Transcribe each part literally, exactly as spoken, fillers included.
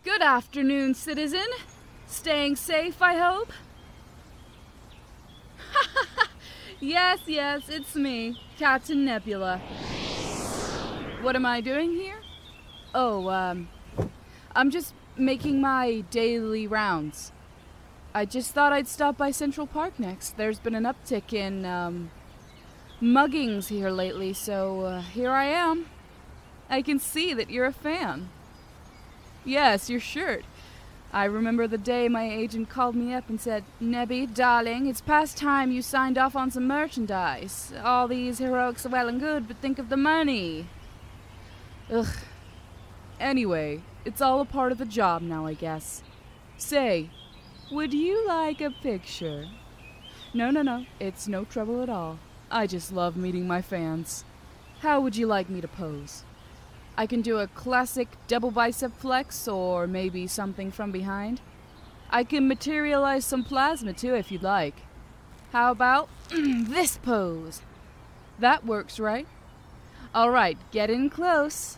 Good afternoon, citizen. Staying safe, I hope? Yes, yes, it's me, Captain Nebula. What am I doing here? Oh, um, I'm just making my daily rounds. I just thought I'd stop by Central Park next. There's been an uptick in, um, muggings here lately, so uh, here I am. I can see that you're a fan. Yes, your shirt. I remember the day my agent called me up and said, "Nebby, darling, it's past time you signed off on some merchandise. All these heroics are well and good, but think of the money." Ugh. Anyway, it's all a part of the job now, I guess. Say, would you like a picture? No, no, no, it's no trouble at all. I just love meeting my fans. How would you like me to pose? I can do a classic double bicep flex, or maybe something from behind. I can materialize some plasma too if you'd like. How about this pose? That works, right? All right, get in close.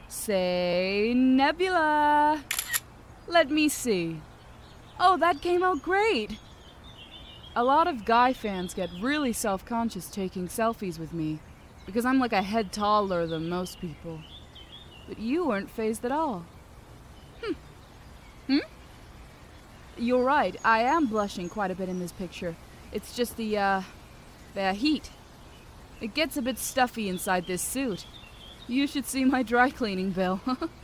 Say Nebula. Let me see. Oh, that came out great. A lot of guy fans get really self-conscious taking selfies with me because I'm like a head taller than most people. But you weren't fazed at all. Hmm. Hmm? You're right, I am blushing quite a bit in this picture. It's just the, uh, the heat. It gets a bit stuffy inside this suit. You should see my dry cleaning bill.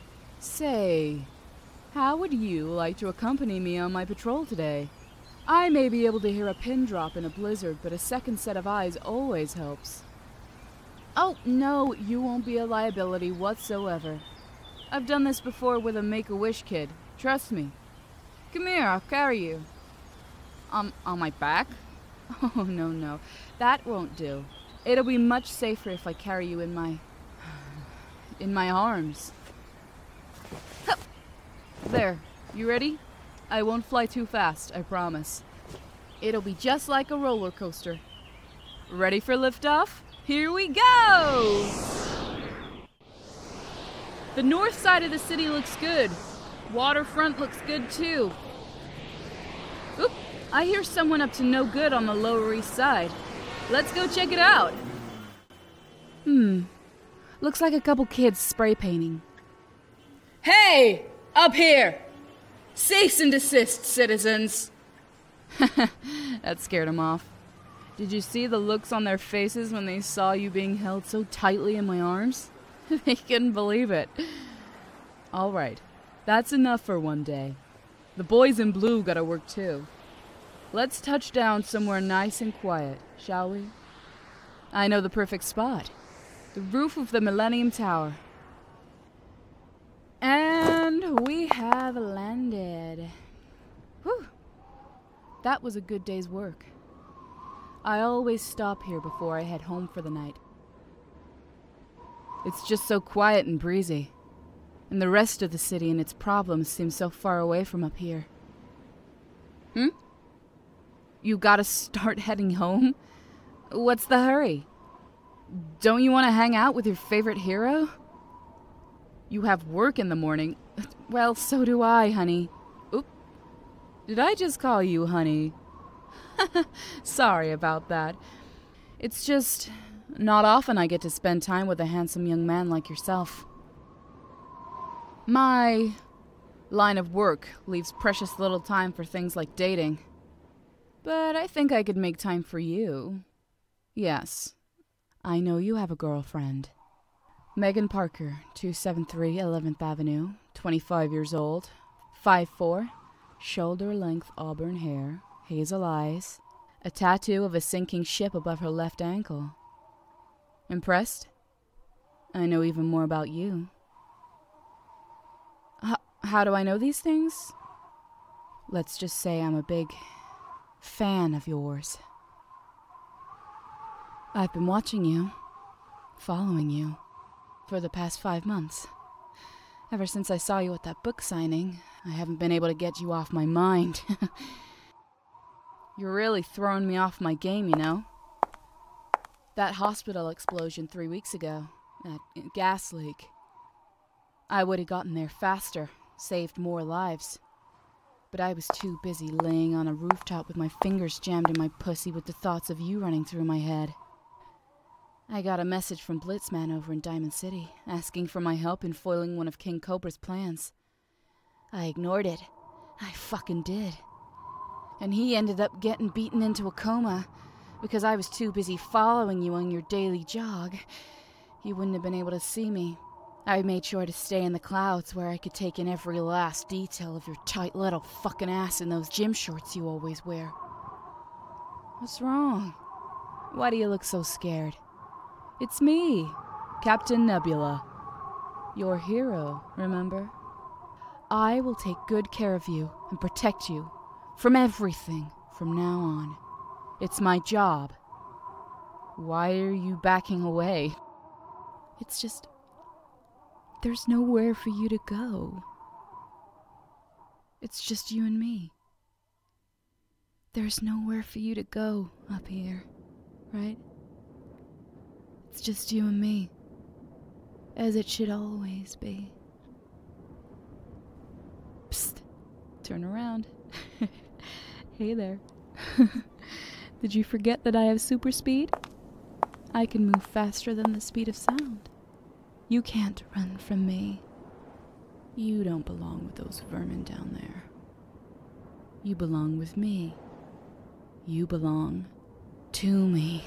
Say, how would you like to accompany me on my patrol today? I may be able to hear a pin drop in a blizzard, but a second set of eyes always helps. Oh, no, you won't be a liability whatsoever. I've done this before with a Make-A-Wish kid. Trust me. Come here, I'll carry you. Um, on my back? Oh, no, no. That won't do. It'll be much safer if I carry you in my... in my arms. Hup. There. You ready? I won't fly too fast, I promise. It'll be just like a roller coaster. Ready for liftoff? Here we go! The north side of the city looks good. Waterfront looks good too. Oop, I hear someone up to no good on the Lower East Side. Let's go check it out. Hmm, looks like a couple kids spray painting. Hey, up here! Cease and desist, citizens! That scared them off. Did you see the looks on their faces when they saw you being held so tightly in my arms? They couldn't believe it. All right, that's enough for one day. The boys in blue gotta work too. Let's touch down somewhere nice and quiet, shall we? I know the perfect spot. The roof of the Millennium Tower. And we have landed. Whew. That was a good day's work. I always stop here before I head home for the night. It's just so quiet and breezy, and the rest of the city and its problems seem so far away from up here. Hmm? You gotta start heading home? What's the hurry? Don't you want to hang out with your favorite hero? You have work in the morning. Well, so do I, honey. Oop. Did I just call you honey? Sorry about that. It's just not often I get to spend time with a handsome young man like yourself. My line of work leaves precious little time for things like dating. But I think I could make time for you. Yes, I know you have a girlfriend. Megan Parker, two seventy-three eleventh Avenue, twenty-five years old, five foot four, shoulder-length auburn hair, hazel eyes, a tattoo of a sinking ship above her left ankle. Impressed? I know even more about you. H- how do I know these things? Let's just say I'm a big fan of yours. I've been watching you, following you, for the past five months. Ever since I saw you at that book signing, I haven't been able to get you off my mind. You're really throwing me off my game, you know? That hospital explosion three weeks ago, that gas leak. I would have gotten there faster, saved more lives. But I was too busy laying on a rooftop with my fingers jammed in my pussy with the thoughts of you running through my head. I got a message from Blitzman over in Diamond City, asking for my help in foiling one of King Cobra's plans. I ignored it. I fucking did. And he ended up getting beaten into a coma because I was too busy following you on your daily jog. You wouldn't have been able to see me. I made sure to stay in the clouds where I could take in every last detail of your tight little fucking ass in those gym shorts you always wear. What's wrong? Why do you look so scared? It's me, Captain Nebula. Your hero, remember? I will take good care of you and protect you from everything from now on. It's my job. Why are you backing away? It's just... there's nowhere for you to go. It's just you and me. There's nowhere for you to go up here, right? It's just you and me, as it should always be. Psst, turn around. Hey there. Did you forget that I have super speed? I can move faster than the speed of sound. You can't run from me. You don't belong with those vermin down there. You belong with me. You belong to me.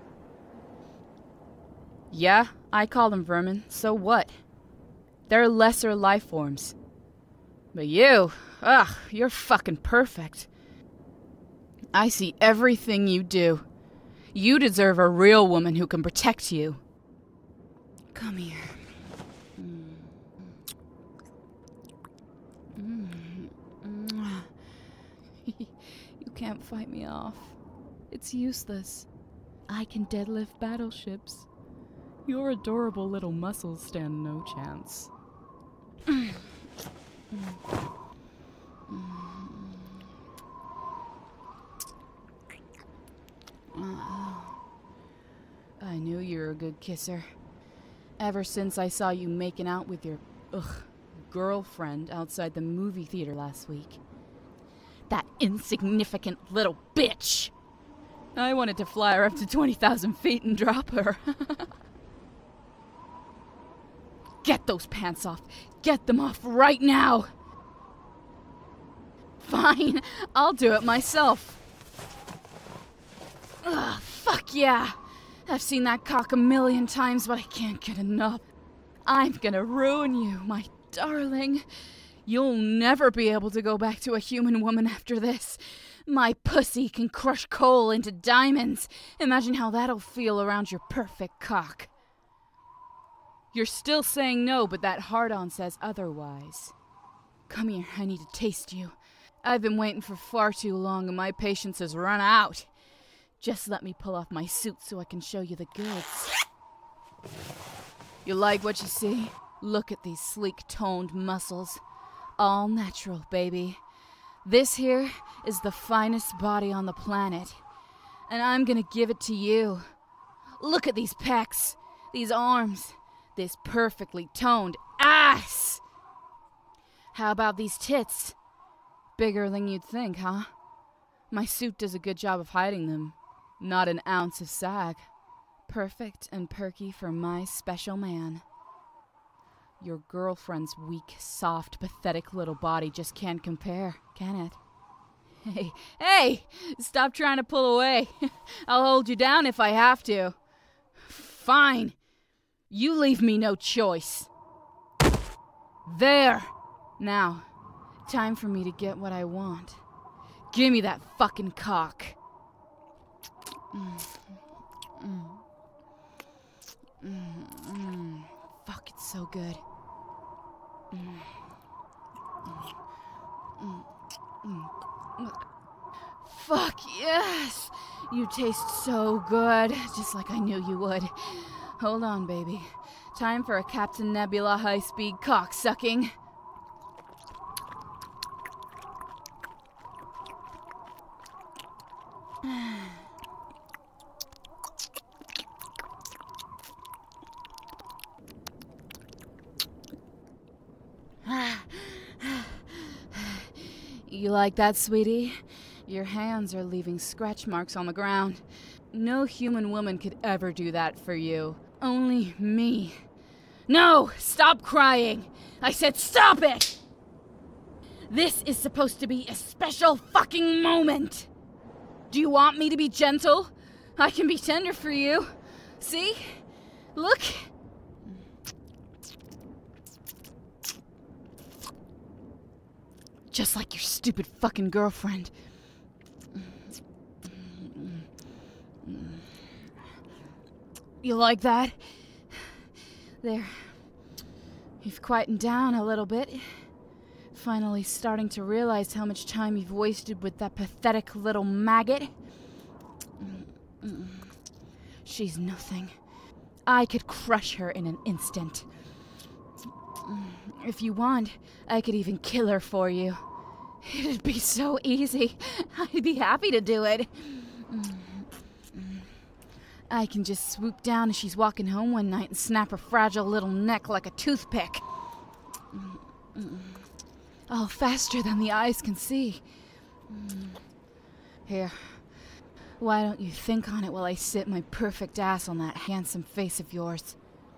Yeah, I call them vermin, so what? They're lesser life forms. But you, ugh, you're fucking perfect. I see everything you do. You deserve a real woman who can protect you. Come here. Mm. Mm. Mm. You can't fight me off. It's useless. I can deadlift battleships. Your adorable little muscles stand no chance. Mm. Mm. Uh, I knew you were a good kisser. Ever since I saw you making out with your, ugh, girlfriend outside the movie theater last week. That insignificant little bitch! I wanted to fly her up to twenty thousand feet and drop her. Get those pants off. Get them off right now. Fine, I'll do it myself. Ugh, fuck yeah. I've seen that cock a million times, but I can't get enough. I'm gonna ruin you, my darling. You'll never be able to go back to a human woman after this. My pussy can crush coal into diamonds. Imagine how that'll feel around your perfect cock. You're still saying no, but that hard-on says otherwise. Come here, I need to taste you. I've been waiting for far too long and my patience has run out. Just let me pull off my suit so I can show you the goods. You like what you see? Look at these sleek-toned muscles. All natural, baby. This here is the finest body on the planet. And I'm gonna give it to you. Look at these pecs, these arms, this perfectly toned ass! How about these tits? Bigger than you'd think, huh? My suit does a good job of hiding them. Not an ounce of sag. Perfect and perky for my special man. Your girlfriend's weak, soft, pathetic little body just can't compare, can it? Hey, hey! Stop trying to pull away. I'll hold you down if I have to. Fine. You leave me no choice. There! Now, time for me to get what I want. Give me that fucking cock. Mm. Mm. Mm. Mm. Fuck, it's so good. Mm. Mm. Mm. Mm. Mm. Fuck, yes! You taste so good, just like I knew you would. Hold on, baby. Time for a Captain Nebula high-speed cock-sucking. You like that, sweetie? Your hands are leaving scratch marks on the ground. No human woman could ever do that for you. Only me. No! Stop crying! I said stop it! This is supposed to be a special fucking moment! Do you want me to be gentle? I can be tender for you. See? Look! Just like your stupid fucking girlfriend. You like that? There. You've quietened down a little bit. Finally starting to realize how much time you've wasted with that pathetic little maggot. She's nothing. I could crush her in an instant. If you want, I could even kill her for you. It'd be so easy. I'd be happy to do it. I can just swoop down as she's walking home one night and snap her fragile little neck like a toothpick. Oh, faster than the eyes can see. Here, why don't you think on it while I sit my perfect ass on that handsome face of yours?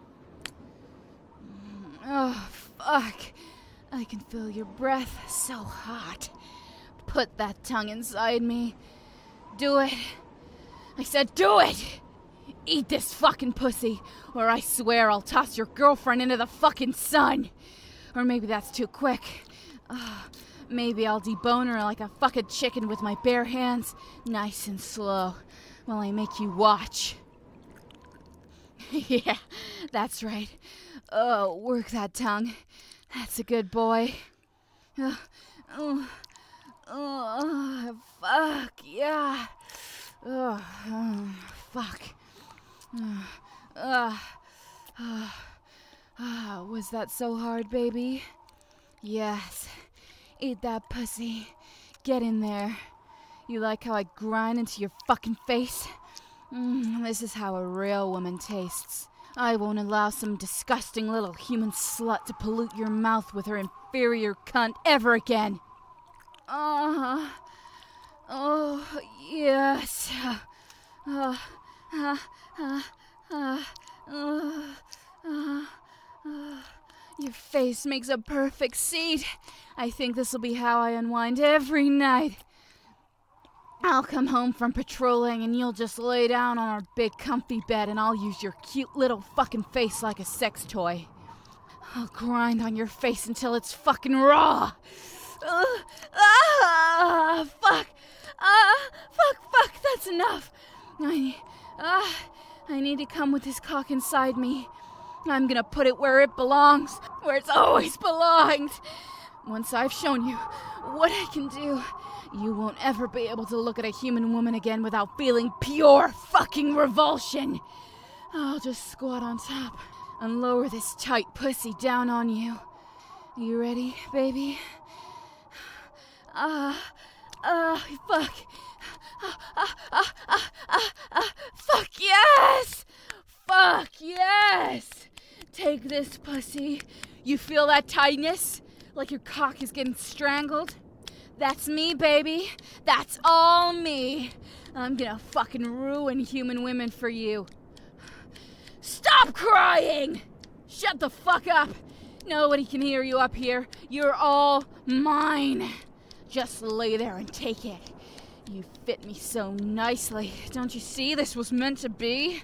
Oh, fuck. I can feel your breath, so hot. Put that tongue inside me. Do it. I said do it! Eat this fucking pussy, or I swear I'll toss your girlfriend into the fucking sun. Or maybe that's too quick. Uh, maybe I'll debone her like a fucking chicken with my bare hands, nice and slow, while I make you watch. Yeah, that's right. Oh, work that tongue. That's a good boy. Uh, oh, oh, fuck, yeah. Oh, oh fuck. Uh, uh, uh, uh, was that so hard, baby? Yes. Eat that pussy. Get in there. You like how I grind into your fucking face? Mm, this is how a real woman tastes. I won't allow some disgusting little human slut to pollute your mouth with her inferior cunt ever again. Uh, oh, yes. Uh, uh, uh, uh, uh, uh, uh. Your face makes a perfect seat. I think this'll be how I unwind every night. I'll come home from patrolling and you'll just lay down on our big comfy bed and I'll use your cute little fucking face like a sex toy. I'll grind on your face until it's fucking raw. Uh, ah, fuck. Ah, fuck, fuck, that's enough. I, ah, I need to come with this cock inside me. I'm gonna put it where it belongs, where it's always belonged. Once I've shown you what I can do, you won't ever be able to look at a human woman again without feeling pure fucking revulsion. I'll just squat on top and lower this tight pussy down on you. You ready, baby? Ah, uh, ah, uh, fuck. Ah, ah, ah, ah, ah, ah, fuck yes! Fuck yes! Take this, pussy. You feel that tightness? Like your cock is getting strangled? That's me, baby. That's all me. I'm gonna fucking ruin human women for you. Stop crying! Shut the fuck up. Nobody can hear you up here. You're all mine. Just lay there and take it. You fit me so nicely. Don't you see this was meant to be?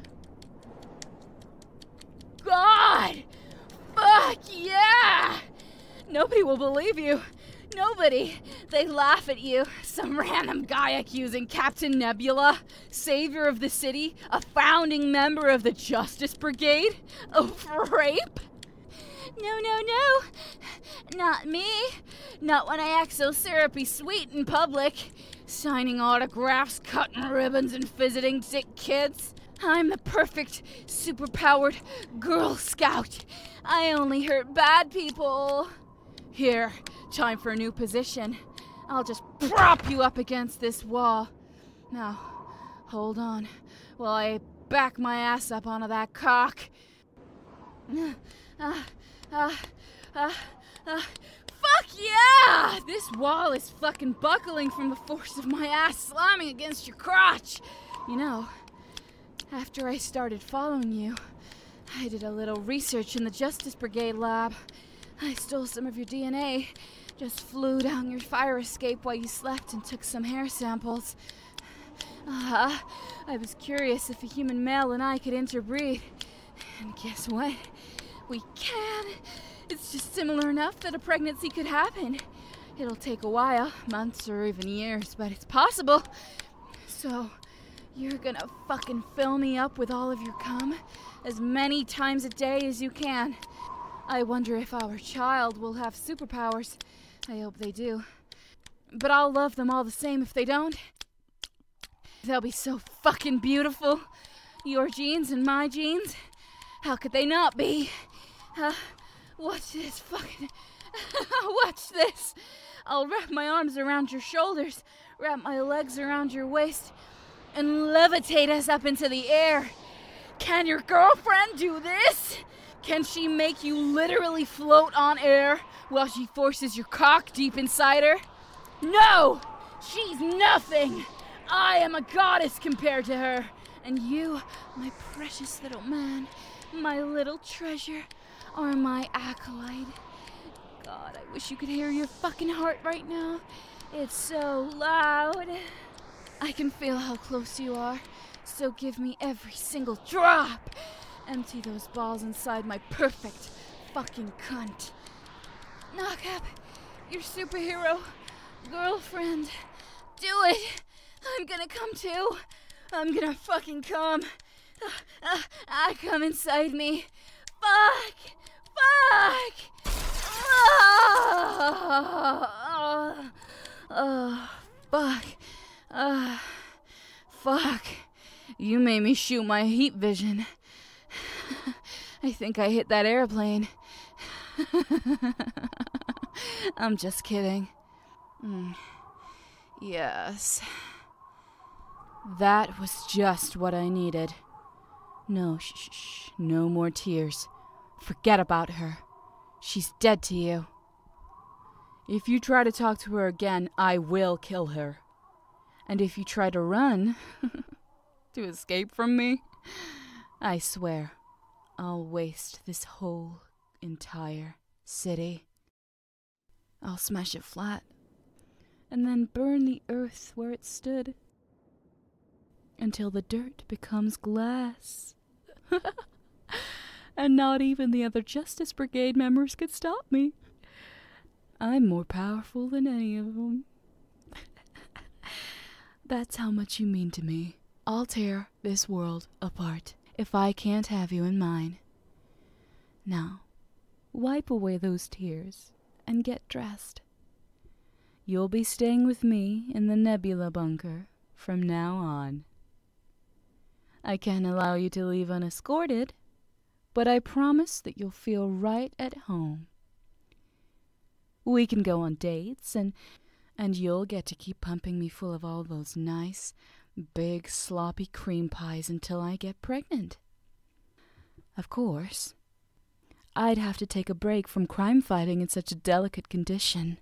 God! Fuck yeah! Nobody will believe you. Nobody. They laugh at you. Some random guy accusing Captain Nebula, savior of the city, a founding member of the Justice Brigade, of rape. No, no, no. Not me. Not when I act so syrupy sweet in public. Signing autographs, cutting ribbons, and visiting sick kids. I'm the perfect, superpowered Girl Scout. I only hurt bad people. Here, time for a new position. I'll just prop you up against this wall. Now, hold on while I back my ass up onto that cock. Uh, uh, uh, uh, fuck yeah! Ah, this wall is fucking buckling from the force of my ass slamming against your crotch. You know, after I started following you, I did a little research in the Justice Brigade lab. I stole some of your D N A, just flew down your fire escape while you slept and took some hair samples. Ah, uh, I was curious if a human male and I could interbreed. And guess what? We can. It's just similar enough that a pregnancy could happen. It'll take a while, months or even years, but it's possible. So, you're gonna fucking fill me up with all of your cum as many times a day as you can. I wonder if our child will have superpowers. I hope they do. But I'll love them all the same if they don't. They'll be so fucking beautiful. Your genes and my genes. How could they not be? Uh, watch this fucking... watch this. I'll wrap my arms around your shoulders, wrap my legs around your waist, and levitate us up into the air. Can your girlfriend do this? Can she make you literally float on air while she forces your cock deep inside her? No! She's nothing! I am a goddess compared to her. And you, my precious little man, my little treasure, are my acolyte. God, I wish you could hear your fucking heart right now. It's so loud. I can feel how close you are, so give me every single drop. Empty those balls inside my perfect fucking cunt. Knockup, your superhero girlfriend. Do it. I'm gonna come too. I'm gonna fucking come. Uh, uh, I come inside me. Fuck! Fuck! Oh, oh, oh, fuck. Uh, fuck. You made me shoot my heat vision. I think I hit that airplane. I'm just kidding. Mm. Yes. That was just what I needed. No, shh, shh, shh. No more tears. Forget about her. She's dead to you. If you try to talk to her again, I will kill her. And if you try to run, to escape from me, I swear, I'll waste this whole entire city. I'll smash it flat, and then burn the earth where it stood, until the dirt becomes glass. And not even the other Justice Brigade members could stop me. I'm more powerful than any of them. That's how much you mean to me. I'll tear this world apart if I can't have you in mine. Now, wipe away those tears and get dressed. You'll be staying with me in the Nebula bunker from now on. I can't allow you to leave unescorted, but I promise that you'll feel right at home. We can go on dates, and and you'll get to keep pumping me full of all those nice, big, sloppy cream pies until I get pregnant. Of course, I'd have to take a break from crime fighting in such a delicate condition.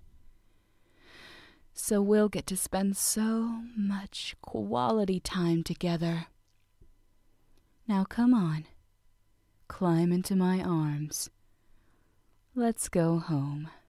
So we'll get to spend so much quality time together. Now come on. Climb into my arms. Let's go home.